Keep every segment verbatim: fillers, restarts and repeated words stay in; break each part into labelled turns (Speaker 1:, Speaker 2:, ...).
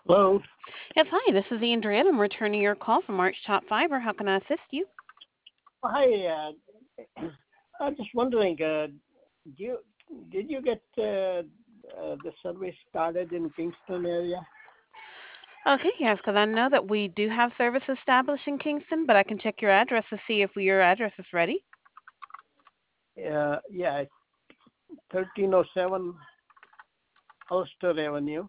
Speaker 1: Hello.
Speaker 2: Yes, hi, this is Andrea. I'm returning your call from Arch Top Fiber. How can I assist you?
Speaker 1: Hi. Uh, I'm just wondering, uh, do you, did you get uh, uh, the service started in Kingston area?
Speaker 2: Okay, yes, because I know that we do have service established in Kingston, but I can check your address to see if your address is ready.
Speaker 1: Uh, yeah, it's thirteen oh seven Ulster Avenue.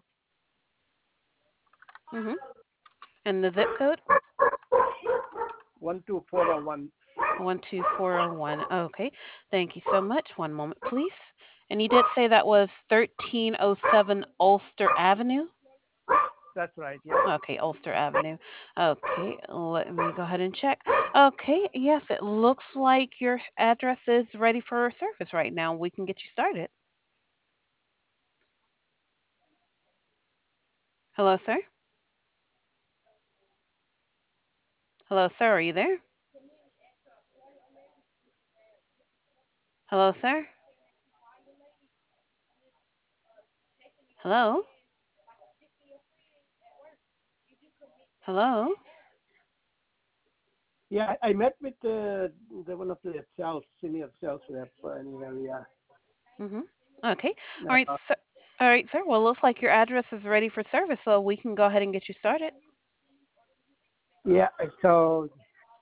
Speaker 2: Mm-hmm. And the zip code?
Speaker 1: one two four oh one.
Speaker 2: one two four zero one. Okay, thank you so much. One moment, please. And you did say that was thirteen oh seven Ulster Avenue?
Speaker 1: That's right, yeah.
Speaker 2: Okay, Ulster Avenue. Okay, let me go ahead and check. Okay, yes, it looks like your address is ready for service right now. We can get you started. Hello, sir? Hello, sir. Are you there? Hello, sir? Hello? Hello?
Speaker 1: Yeah, I I met with uh, the one of the sales, senior sales rep uh, in the area.
Speaker 2: Mm-hmm. Okay. All right,
Speaker 1: Uh,
Speaker 2: sir. All right, sir. Well, looks like your address is ready for service, so we can go ahead and get you started.
Speaker 1: yeah, so,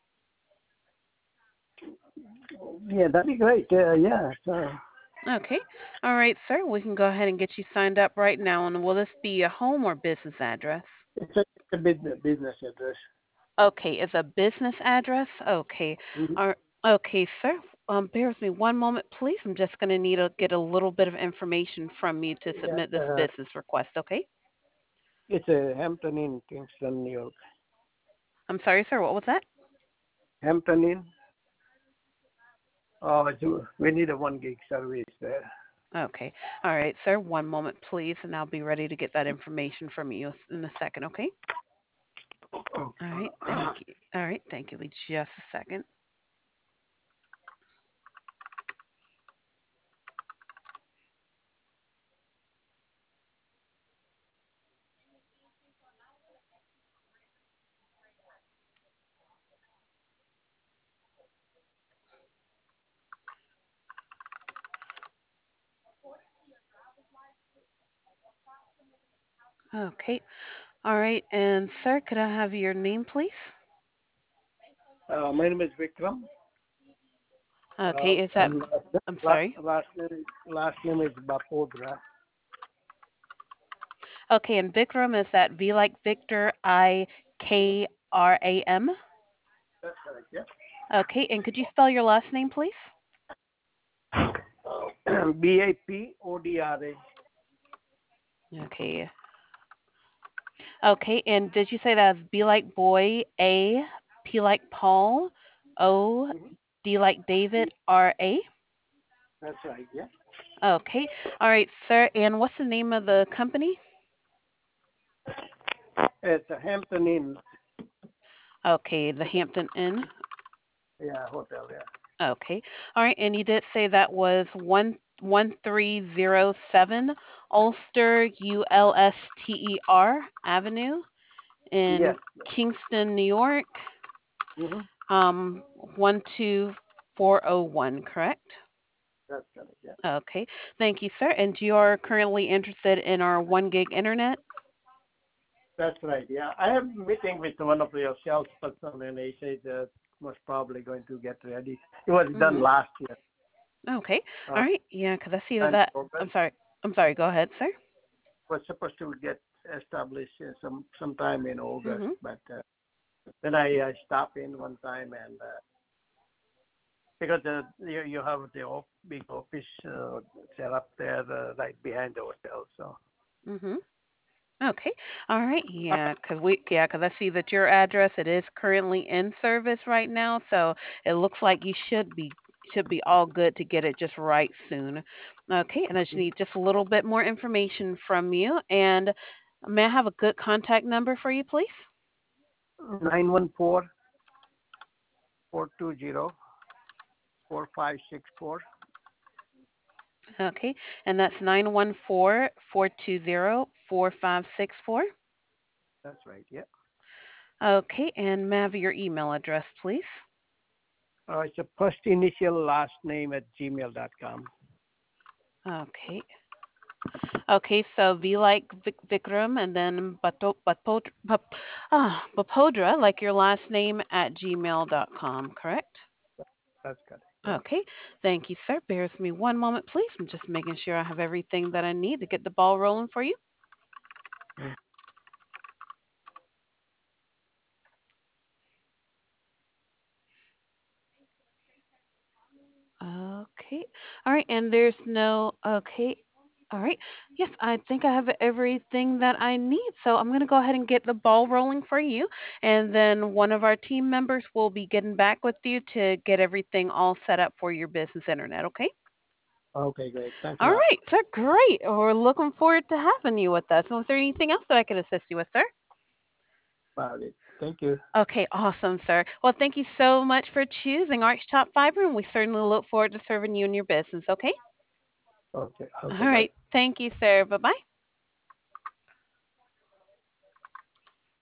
Speaker 1: yeah, that'd be great. Uh, yeah, so
Speaker 2: Okay. All right, sir. We can go ahead and get you signed up right now. And will this be a home or business address?
Speaker 1: it's a, it's a business, business address.
Speaker 2: Okay, it's a business address. Okay.
Speaker 1: Mhm.
Speaker 2: All right. Okay, sir. Um, bear with me one moment, please. I'm just going to need to get a little bit of information from you to
Speaker 1: Yeah,
Speaker 2: submit this
Speaker 1: uh,
Speaker 2: business request. Okay.
Speaker 1: it's a Hampton Inn, Kingston, New York.
Speaker 2: I'm sorry, sir. What was that?
Speaker 1: Hampton Inn. Oh, it's- we need a one gig service there.
Speaker 2: Okay. All right, sir. One moment, please, and I'll be ready to get that information from you in a second, okay? All right. Thank you. All right. Thank you. Just a second. Okay. All right. And, sir, could I have your name, please?
Speaker 1: Uh, my name is Vikram. Uh,
Speaker 2: Okay. Is that,
Speaker 1: and
Speaker 2: I'm
Speaker 1: last,
Speaker 2: sorry.
Speaker 1: last name last name is Bapodra.
Speaker 2: Okay. And Vikram, is that V like Victor, I K R A M?
Speaker 1: That's correct. Yeah.
Speaker 2: Okay. And could you spell your last name, please?
Speaker 1: B A P O D R A.
Speaker 2: Okay. Okay. And did you say that's B like boy, A, P like Paul, O,
Speaker 1: Mm-hmm.
Speaker 2: D like David, R A?
Speaker 1: That's right. Yeah.
Speaker 2: Okay. All right, sir. And what's the name of the company?
Speaker 1: It's a Hampton Inn.
Speaker 2: Okay, the Hampton Inn.
Speaker 1: Yeah, hotel. Yeah.
Speaker 2: Okay. All right. And you did say that was one one three zero seven Ulster U L S T E R Avenue in
Speaker 1: Yes.
Speaker 2: Kingston, New York.
Speaker 1: Mm-hmm.
Speaker 2: Um, one two four zero one. Correct.
Speaker 1: That's correct. Yeah.
Speaker 2: Okay. Thank you, sir. And you are currently interested in our one gig internet.
Speaker 1: That's right. Yeah. I have a meeting with one of your salesperson, and they said that most probably going to get ready. It was done
Speaker 2: Mhm.
Speaker 1: last year.
Speaker 2: Okay. All
Speaker 1: Uh,
Speaker 2: right. Yeah, because I see
Speaker 1: and
Speaker 2: that.
Speaker 1: progress
Speaker 2: I'm sorry. I'm sorry. Go ahead, sir.
Speaker 1: was supposed to get established uh, some sometime in August,
Speaker 2: Mhm.
Speaker 1: but uh, then I uh, stopped in one time and uh, because uh, you you have the op- big office uh, set up there uh, right behind the hotel, so
Speaker 2: Mhm. Okay. All right. Yeah, because we yeah, because I see that your address it is currently in service right now, so it looks like you should be should be all good to get it just right soon. Okay, and I just need just a little bit more information from you. And may I have a good contact number for you, please?
Speaker 1: nine one four four two zero four five six four.
Speaker 2: Okay, and that's nine one four four two zero four five six four.
Speaker 1: That's right. Yeah.
Speaker 2: Okay, and may I have your email address, please?
Speaker 1: Uh, it's a first initial last name at gmail dot com.
Speaker 2: Okay. Okay, so V like Vik- Vikram and then Bato, Bapod, Bap, ah, Bapodra, like your last name at gmail dot com, correct?
Speaker 1: That's correct. Yeah.
Speaker 2: Okay, thank you, sir. Bear with me one moment, please. I'm just making sure I have everything that I need to get the ball rolling for you. Okay. All right. And there's no, okay. All right. Yes, I think I have everything that I need. So I'm going to go ahead and get the ball rolling for you. And then one of our team members will be getting back with you to get everything all set up for your business internet. Okay.
Speaker 1: Okay, great. Thanks a
Speaker 2: All
Speaker 1: lot.
Speaker 2: right. So great. We're looking forward to having you with us. Was there anything else that I could assist you with, sir?
Speaker 1: About it. Thank you.
Speaker 2: Okay, awesome, sir. Well, thank you so much for choosing Arch Top Fiber, and we certainly look forward to serving you in your business. Okay.
Speaker 1: Okay.
Speaker 2: All
Speaker 1: Okay. Bye.
Speaker 2: right. Thank you, sir. Bye bye.